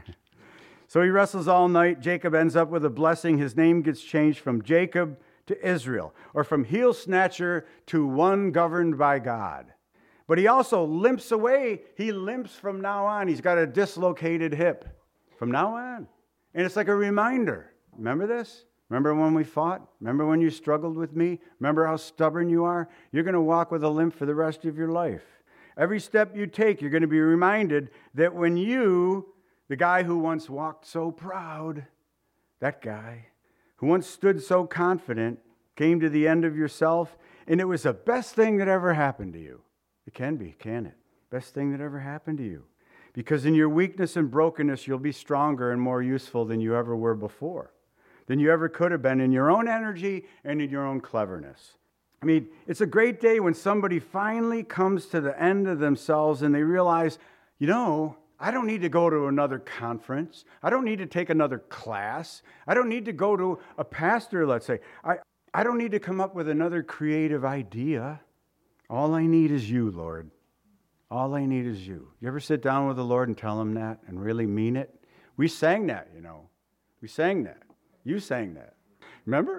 So he wrestles all night. Jacob ends up with a blessing. His name gets changed from Jacob to Israel, or from heel snatcher to one governed by God. But he also limps away. He limps from now on. He's got a dislocated hip from now on. And it's like a reminder. Remember this? Remember when we fought? Remember when you struggled with me? Remember how stubborn you are? You're going to walk with a limp for the rest of your life. Every step you take, you're going to be reminded that when you, the guy who once walked so proud, that guy, who once stood so confident, came to the end of yourself, and it was the best thing that ever happened to you. It can be, can it? Best thing that ever happened to you. Because in your weakness and brokenness, you'll be stronger and more useful than you ever were before, than you ever could have been in your own energy and in your own cleverness. I mean, it's a great day when somebody finally comes to the end of themselves and they realize, you know, I don't need to go to another conference. I don't need to take another class. I don't need to go to a pastor, let's say. I, I don't need to come up with another creative idea. All I need is you, Lord. All I need is you. You ever sit down with the Lord and tell him that and really mean it? We sang that, you know. We sang that. You sang that. Remember?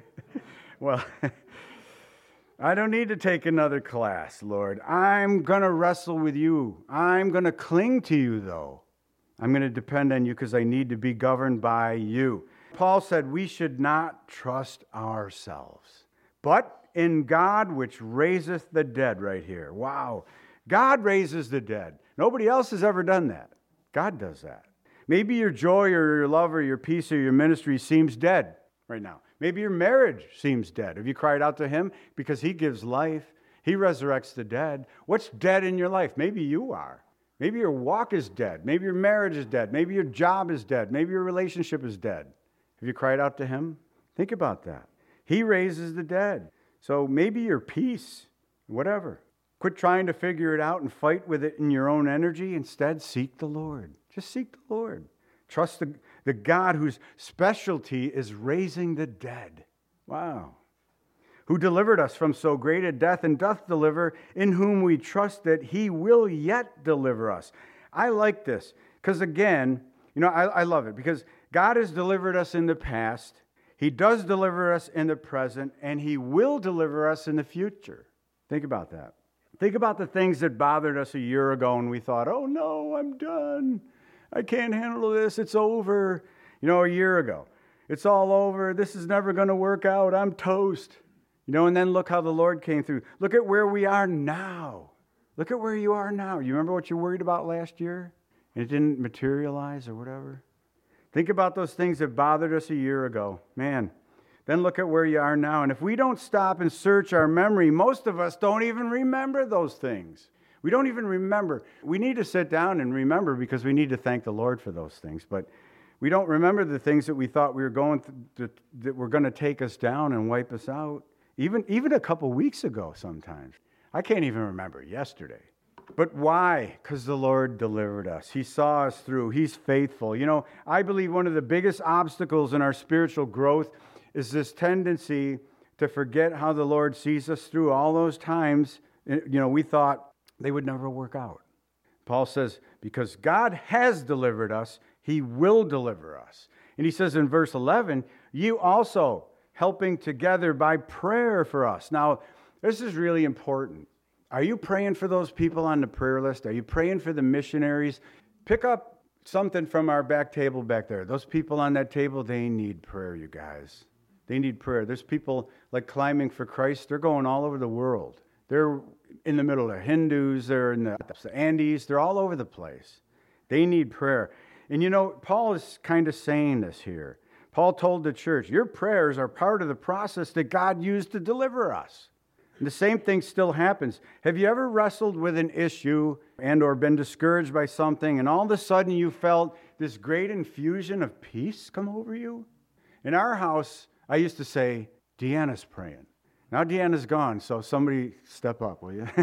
Well, I don't need to take another class, Lord. I'm going to wrestle with you. I'm going to cling to you, though. I'm going to depend on you because I need to be governed by you. Paul said we should not trust ourselves, but in God which raiseth the dead, right here. Wow. God raises the dead. Nobody else has ever done that. God does that. Maybe your joy or your love or your peace or your ministry seems dead right now. Maybe your marriage seems dead. Have you cried out to him? Because he gives life. He resurrects the dead. What's dead in your life? Maybe you are. Maybe your walk is dead. Maybe your marriage is dead. Maybe your job is dead. Maybe your relationship is dead. Have you cried out to him? Think about that. He raises the dead. So maybe your peace, whatever. Quit trying to figure it out and fight with it in your own energy. Instead, seek the Lord. Just seek the Lord. Trust the, the God whose specialty is raising the dead. Wow. Who delivered us from so great a death and doth deliver, in whom we trust that he will yet deliver us. I like this because, again, you know, I, I love it because God has delivered us in the past. He does deliver us in the present, and he will deliver us in the future. Think about that. Think about the things that bothered us a year ago and we thought, oh no, I'm done. I can't handle this. It's over. You know, a year ago. It's all over. This is never going to work out. I'm toast. You know, and then look how the Lord came through. Look at where we are now. Look at where you are now. You remember what you worried about last year? And it didn't materialize or whatever? Think about those things that bothered us a year ago. Man, then look at where you are now. And if we don't stop and search our memory, most of us don't even remember those things. We don't even remember. We need to sit down and remember because we need to thank the Lord for those things. But we don't remember the things that we thought we were going to, that were going to take us down and wipe us out. Even, even a couple weeks ago sometimes. I can't even remember yesterday. But why? Because the Lord delivered us. He saw us through. He's faithful. You know, I believe one of the biggest obstacles in our spiritual growth is this tendency to forget how the Lord sees us through all those times. You know, we thought they would never work out. Paul says, because God has delivered us, he will deliver us. And he says in verse eleven, you also helping together by prayer for us. Now, this is really important. Are you praying for those people on the prayer list? Are you praying for the missionaries? Pick up something from our back table back there. Those people on that table, they need prayer, you guys. They need prayer. There's people like Climbing for Christ. They're going all over the world. They're in the middle of Hindus. They're in the Andes. They're all over the place. They need prayer. And you know, Paul is kind of saying this here. Paul told the church, your prayers are part of the process that God used to deliver us. And the same thing still happens. Have you ever wrestled with an issue and or been discouraged by something, and all of a sudden you felt this great infusion of peace come over you? In our house, I used to say, Deanna's praying. Now Deanna's gone, so somebody step up, will you?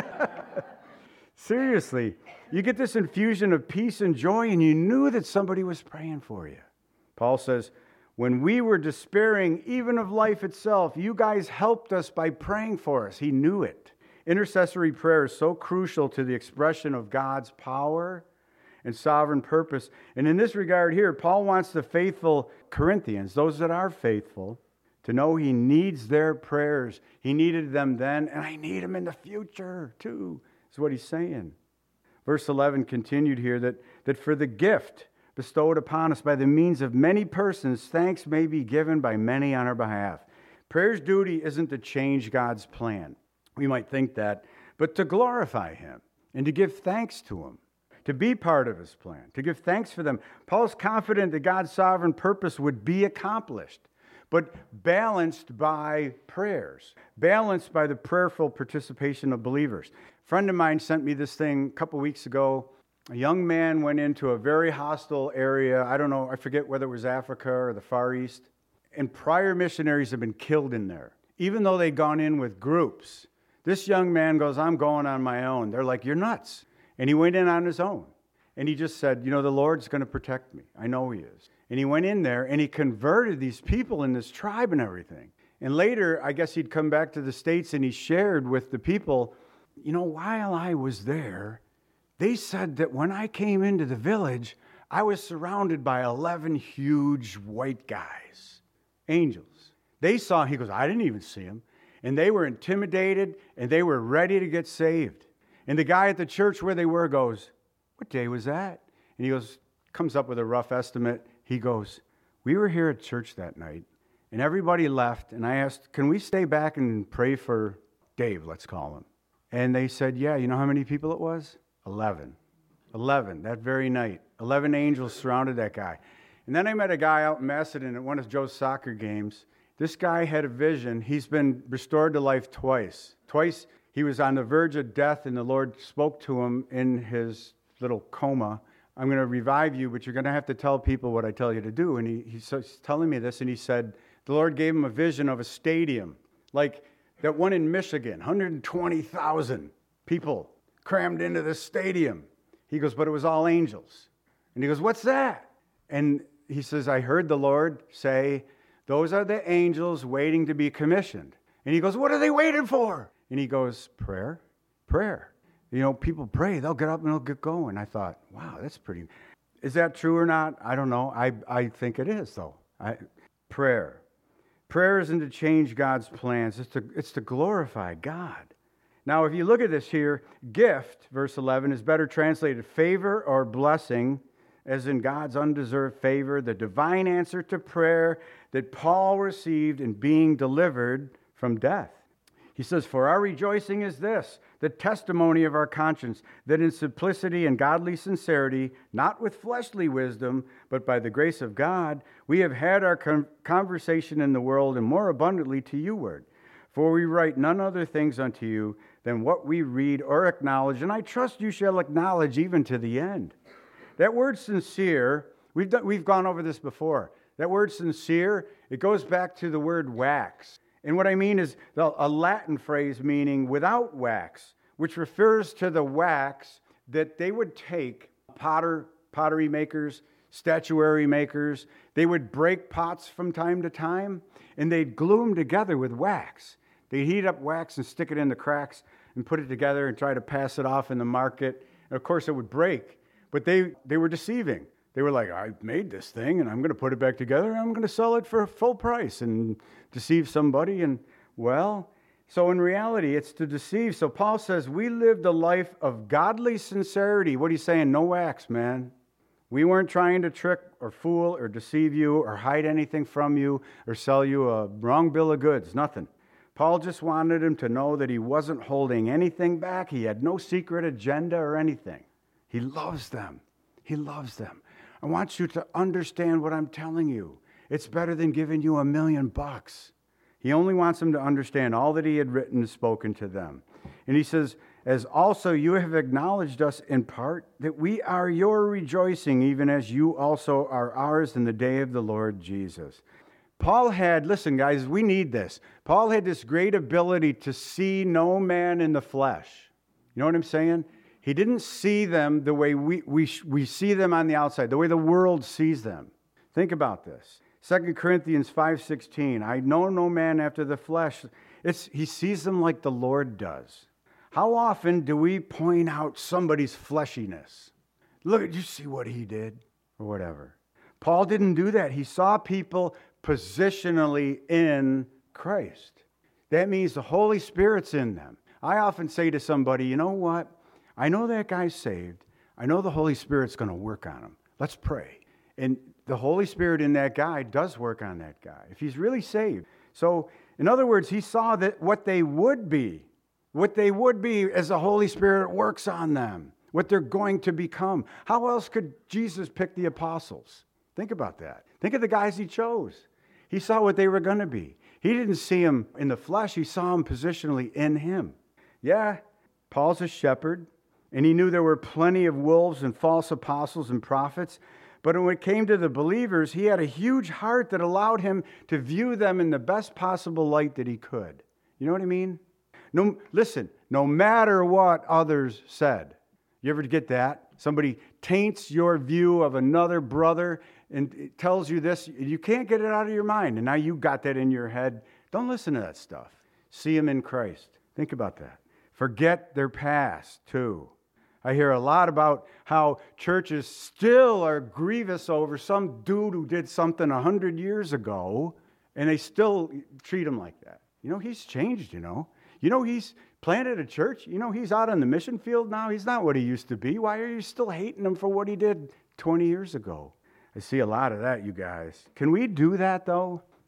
Seriously, you get this infusion of peace and joy, and you knew that somebody was praying for you. Paul says, when we were despairing even of life itself, you guys helped us by praying for us. He knew it. Intercessory prayer is so crucial to the expression of God's power and sovereign purpose. And in this regard here, Paul wants the faithful Corinthians, those that are faithful, to know he needs their prayers. He needed them then, and I need them in the future too, is what he's saying. Verse eleven continued here that, that for the gift bestowed upon us by the means of many persons, thanks may be given by many on our behalf. Prayer's duty isn't to change God's plan. We might think that, but to glorify him and to give thanks to him, to be part of his plan, to give thanks for them. Paul's confident that God's sovereign purpose would be accomplished, but balanced by prayers, balanced by the prayerful participation of believers. A friend of mine sent me this thing a couple weeks ago. A young man went into a very hostile area. I don't know, I forget whether it was Africa or the Far East. And prior missionaries have been killed in there, even though they'd gone in with groups. This young man goes, I'm going on my own. They're like, you're nuts. And he went in on his own. And he just said, you know, the Lord's going to protect me. I know he is. And he went in there and he converted these people in this tribe and everything. And later, I guess he'd come back to the States and he shared with the people, you know, while I was there, they said that when I came into the village, I was surrounded by eleven huge white guys, angels. They saw, he goes, I didn't even see them. And they were intimidated and they were ready to get saved. And the guy at the church where they were goes, what day was that? And he goes, comes up with a rough estimate. He goes, we were here at church that night And everybody left, and I asked, can we stay back and pray for Dave, let's call him. And they said, yeah. You know how many people it was? Eleven. Eleven, that very night. Eleven angels surrounded that guy. And then I met a guy out in Macedon at one of Joe's soccer games. This guy had a vision. He's been restored to life twice. Twice he was on the verge of death, and the Lord spoke to him in his little coma. I'm going to revive you, but you're going to have to tell people what I tell you to do. And he, he's telling me this, and he said the Lord gave him a vision of a stadium, like that one in Michigan, one hundred twenty thousand people crammed into this stadium. He goes, but it was all angels. And he goes, what's that? And he says, I heard the Lord say, those are the angels waiting to be commissioned. And he goes, what are they waiting for? And he goes, prayer, prayer. You know, people pray, they'll get up and they'll get going. I thought, wow, that's pretty. Is that true or not? I don't know. I, I think it is, though. I, prayer. Prayer isn't to change God's plans. It's to, it's to glorify God. Now, if you look at this here, gift, verse eleven, is better translated favor or blessing, as in God's undeserved favor, the divine answer to prayer that Paul received in being delivered from death. He says, for our rejoicing is this, the testimony of our conscience, that in simplicity and godly sincerity, not with fleshly wisdom, but by the grace of God, we have had our con- conversation in the world, and more abundantly to you ward. For we write none other things unto you than what we read or acknowledge, and I trust you shall acknowledge even to the end. That word sincere, we've done, we've gone over this before. That word sincere, it goes back to the word wax. And what I mean is a Latin phrase meaning without wax, which refers to the wax that they would take, potter, pottery makers, statuary makers, they would break pots from time to time, and they'd glue them together with wax. They'd heat up wax and stick it in the cracks and put it together and try to pass it off in the market. And of course, it would break. But they, they were deceiving. They were like, I made this thing, and I'm going to put it back together, and I'm going to sell it for full price and deceive somebody. And, well, so in reality, it's to deceive. So Paul says, we lived a life of godly sincerity. What he's saying, no wax, man. We weren't trying to trick or fool or deceive you or hide anything from you or sell you a wrong bill of goods, nothing. Paul just wanted him to know that he wasn't holding anything back. He had no secret agenda or anything. He loves them. He loves them. I want you to understand what I'm telling you. It's better than giving you a million bucks. He only wants them to understand all that he had written and spoken to them. And he says, as also you have acknowledged us in part, that we are your rejoicing, even as you also are ours in the day of the Lord Jesus. Paul had, listen guys, we need this. Paul had this great ability to see no man in the flesh. You know what I'm saying? He didn't see them the way we, we, we see them on the outside, the way the world sees them. Think about this. Second Corinthians five sixteen, I know no man after the flesh. It's, he sees them like the Lord does. How often do we point out somebody's fleshiness? Look, did you see what he did? Or whatever. Paul didn't do that. He saw people positionally in Christ. That means the Holy Spirit's in them. I often say to somebody, you know what? I know that guy's saved. I know the Holy Spirit's going to work on him. Let's pray. And the Holy Spirit in that guy does work on that guy, if he's really saved. So, in other words, he saw that what they would be, what they would be as the Holy Spirit works on them, what they're going to become. How else could Jesus pick the apostles? Think about that. Think of the guys he chose. He saw what they were going to be. He didn't see them in the flesh. He saw them positionally in him. Yeah, Paul's a shepherd. And he knew there were plenty of wolves and false apostles and prophets. But when it came to the believers, he had a huge heart that allowed him to view them in the best possible light that he could. You know what I mean? No, listen, no matter what others said. You ever get that? Somebody taints your view of another brother and it tells you this. You can't get it out of your mind. And now you got that in your head. Don't listen to that stuff. See them in Christ. Think about that. Forget their past, too. I hear a lot about how churches still are grievous over some dude who did something a hundred years ago, and they still treat him like that. You know, he's changed, you know. You know, he's planted a church. You know, he's out on the mission field now. He's not what he used to be. Why are you still hating him for what he did twenty years ago? I see a lot of that, you guys. Can we do that, though?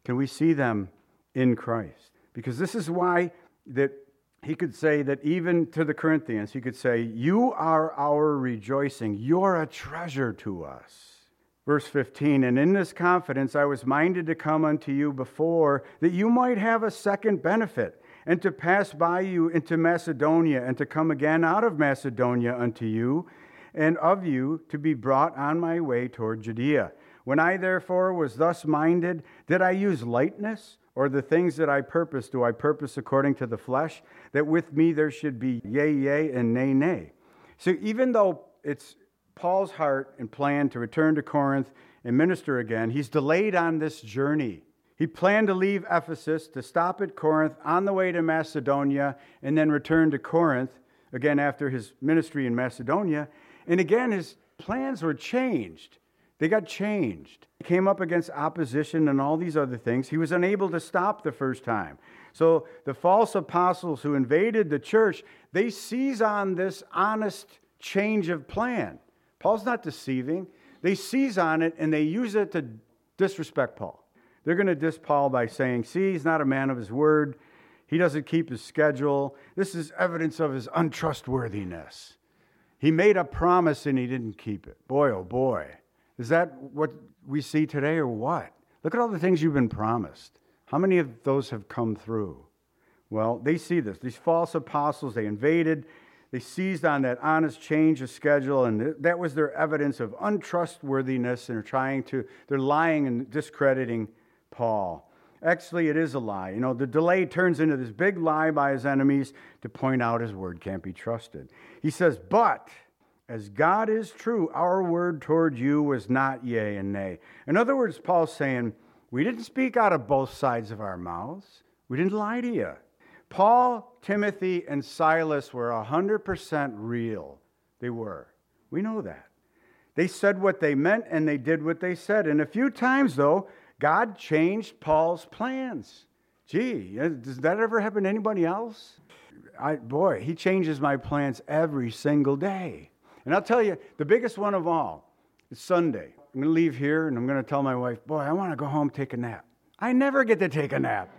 Can we see them in Christ? Because this is why that he could say that even to the Corinthians, he could say, you are our rejoicing. You're a treasure to us. Verse fifteen, and in this confidence I was minded to come unto you before, that you might have a second benefit, and to pass by you into Macedonia, and to come again out of Macedonia unto you, and of you to be brought on my way toward Judea. When I therefore was thus minded, did I use lightness, or the things that I purpose, do I purpose according to the flesh, that with me there should be yea, yea, and nay, nay? So even though it's Paul's heart and plan to return to Corinth and minister again, he's delayed on this journey. He planned to leave Ephesus, to stop at Corinth, on the way to Macedonia, and then return to Corinth, again after his ministry in Macedonia. And again, his plans were changed. They got changed. He came up against opposition and all these other things. He was unable to stop the first time. So the false apostles who invaded the church, they seize on this honest change of plan. Paul's not deceiving. They seize on it and they use it to disrespect Paul. They're going to diss Paul by saying, see, he's not a man of his word. He doesn't keep his schedule. This is evidence of his untrustworthiness. He made a promise and he didn't keep it. Boy, oh boy. Is that what we see today or what? Look at all the things you've been promised. How many of those have come through? Well, they see this. These false apostles, they invaded. They seized on that honest change of schedule, and that was their evidence of untrustworthiness, and they're trying to, they're lying and discrediting Paul. Actually, it is a lie. You know, the delay turns into this big lie by his enemies to point out his word can't be trusted. He says, but as God is true, our word toward you was not yea and nay. In other words, Paul's saying, we didn't speak out of both sides of our mouths. We didn't lie to you. Paul, Timothy, and Silas were one hundred percent real. They were. We know that. They said what they meant and they did what they said. And a few times, though, God changed Paul's plans. Gee, does that ever happen to anybody else? I, boy, he changes my plans every single day. And I'll tell you, the biggest one of all is Sunday. I'm going to leave here and I'm going to tell my wife, boy, I want to go home and take a nap. I never get to take a nap.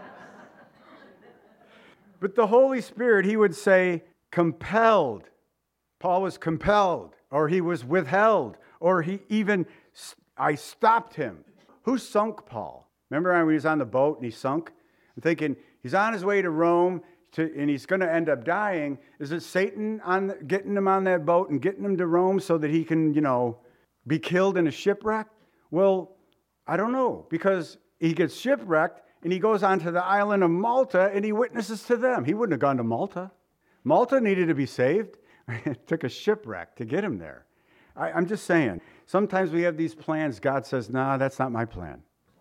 But the Holy Spirit, he would say, compelled. Paul was compelled, or he was withheld, or he even, I stopped him. Who sunk Paul? Remember when he was on the boat and he sunk? I'm thinking, he's on his way to Rome, to, and he's going to end up dying. Is it Satan on the, getting him on that boat and getting him to Rome so that he can, you know, be killed in a shipwreck? Well, I don't know, because he gets shipwrecked, and he goes on to the island of Malta, and he witnesses to them. He wouldn't have gone to Malta. Malta needed to be saved. It took a shipwreck to get him there. I, I'm just saying, sometimes we have these plans. God says, nah, that's not my plan.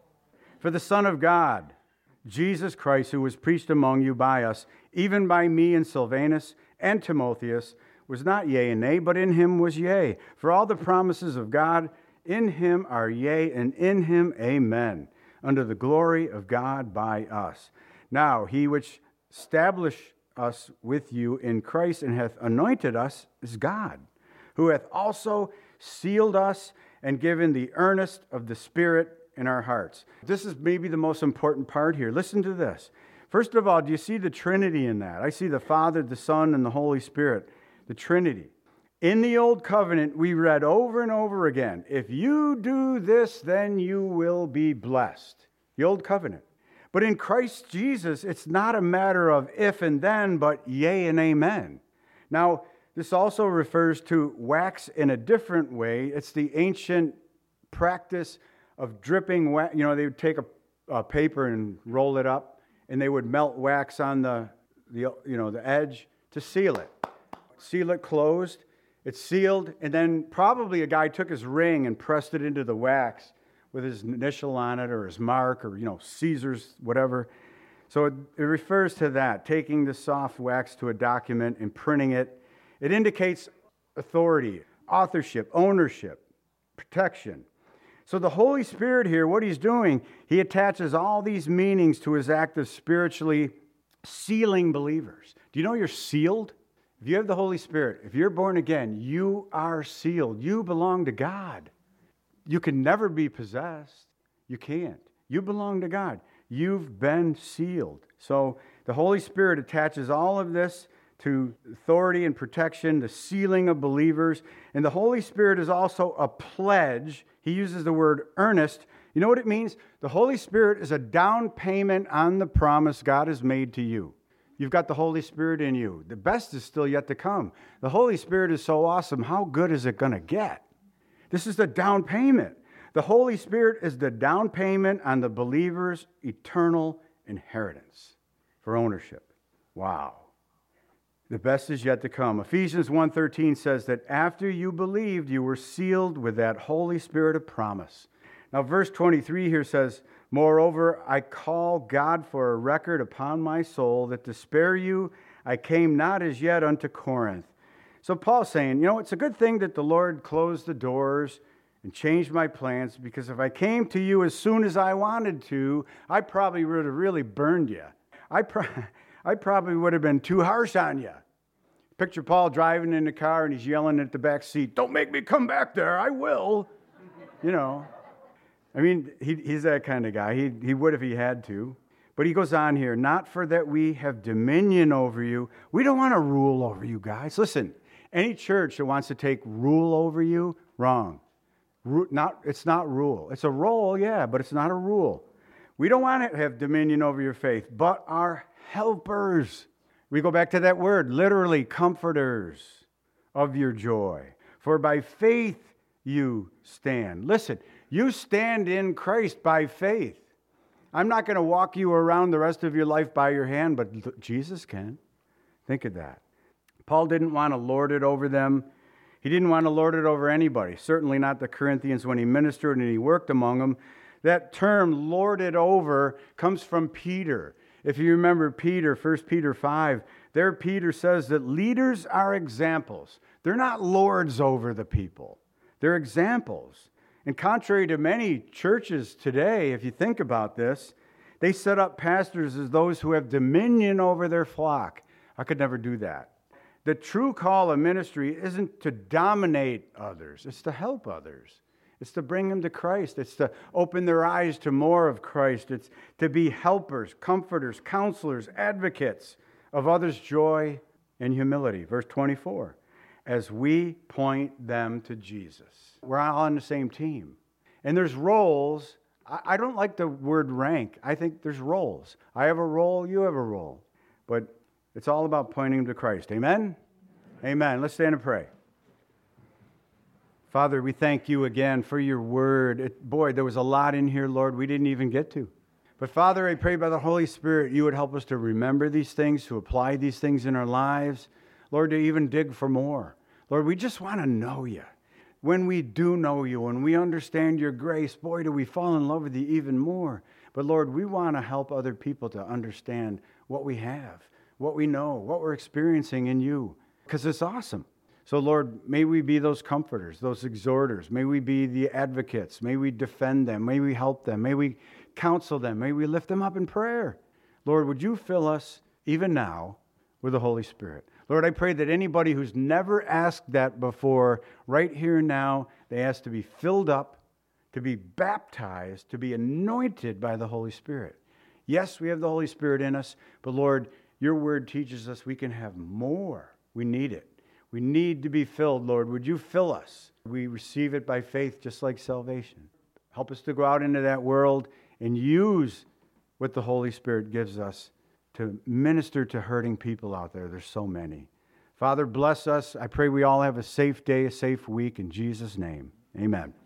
For the Son of God, Jesus Christ, who was preached among you by us, even by me and Silvanus and Timotheus, was not yea and nay, but in him was yea. For all the promises of God in him are yea, and in him amen, under the glory of God by us. Now he which established us with you in Christ and hath anointed us is God, who hath also sealed us and given the earnest of the Spirit in our hearts. This is maybe the most important part here. Listen to this. First of all, do you see the Trinity in that? I see the Father, the Son, and the Holy Spirit, the Trinity. In the Old Covenant, we read over and over again, if you do this, then you will be blessed. The Old Covenant. But in Christ Jesus, it's not a matter of if and then, but yea and amen. Now, this also refers to wax in a different way. It's the ancient practice of dripping wax. You know, they would take a, a paper and roll it up, and they would melt wax on the, the you know, the edge to seal it. Seal it closed. It's sealed, and then probably a guy took his ring and pressed it into the wax with his initial on it or his mark or, you know, Caesar's, whatever. So it, it refers to that, taking the soft wax to a document and printing it. It indicates authority, authorship, ownership, protection. So the Holy Spirit here, what he's doing, he attaches all these meanings to his act of spiritually sealing believers. Do you know you're sealed? If you have the Holy Spirit, if you're born again, you are sealed. You belong to God. You can never be possessed. You can't. You belong to God. You've been sealed. So the Holy Spirit attaches all of this to authority and protection, the sealing of believers. And the Holy Spirit is also a pledge. He uses the word earnest. You know what it means? The Holy Spirit is a down payment on the promise God has made to you. You've got the Holy Spirit in you. The best is still yet to come. The Holy Spirit is so awesome. How good is it going to get? This is the down payment. The Holy Spirit is the down payment on the believer's eternal inheritance for ownership. Wow. The best is yet to come. Ephesians one thirteen says that after you believed, you were sealed with that Holy Spirit of promise. Now, verse twenty-three here says, moreover, I call God for a record upon my soul that to spare you, I came not as yet unto Corinth. So Paul's saying, you know, it's a good thing that the Lord closed the doors and changed my plans, because if I came to you as soon as I wanted to, I probably would have really burned you. I, pro- I probably would have been too harsh on you. Picture Paul driving in the car and he's yelling at the back seat, don't make me come back there, I will. You know, I mean, he, he's that kind of guy. He, he would if he had to. But he goes on here, not for that we have dominion over you. We don't want to rule over you guys. Listen, any church that wants to take rule over you, wrong. Ru- not, it's not rule. It's a role, yeah, but it's not a rule. We don't want to have dominion over your faith, but our helpers. We go back to that word, literally comforters of your joy. For by faith you stand. Listen, you stand in Christ by faith. I'm not going to walk you around the rest of your life by your hand, but Jesus can. Think of that. Paul didn't want to lord it over them. He didn't want to lord it over anybody, certainly not the Corinthians when he ministered and he worked among them. That term, lorded over, comes from Peter. If you remember Peter, First Peter five, there Peter says that leaders are examples. They're not lords over the people. They're examples. And contrary to many churches today, if you think about this, they set up pastors as those who have dominion over their flock. I could never do that. The true call of ministry isn't to dominate others. It's to help others. It's to bring them to Christ. It's to open their eyes to more of Christ. It's to be helpers, comforters, counselors, advocates of others' joy and humility. Verse twenty-four, as we point them to Jesus. We're all on the same team. And there's roles. I don't like the word rank. I think there's roles. I have a role, you have a role. But it's all about pointing them to Christ. Amen? Amen. Let's stand and pray. Father, we thank you again for your word. It, boy, there was a lot in here, Lord, we didn't even get to. But Father, I pray by the Holy Spirit, you would help us to remember these things, to apply these things in our lives. Lord, to even dig for more. Lord, we just want to know you. When we do know you, when we understand your grace, boy, do we fall in love with you even more. But Lord, we want to help other people to understand what we have, what we know, what we're experiencing in you, because it's awesome. So Lord, may we be those comforters, those exhorters. May we be the advocates. May we defend them. May we help them. May we counsel them. May we lift them up in prayer. Lord, would you fill us even now with the Holy Spirit? Lord, I pray that anybody who's never asked that before, right here and now, they ask to be filled up, to be baptized, to be anointed by the Holy Spirit. Yes, we have the Holy Spirit in us, but Lord, your word teaches us we can have more. We need it. We need to be filled, Lord. Would you fill us? We receive it by faith, just like salvation. Help us to go out into that world and use what the Holy Spirit gives us to minister to hurting people out there. There's so many. Father, bless us. I pray we all have a safe day, a safe week. In Jesus' name, amen.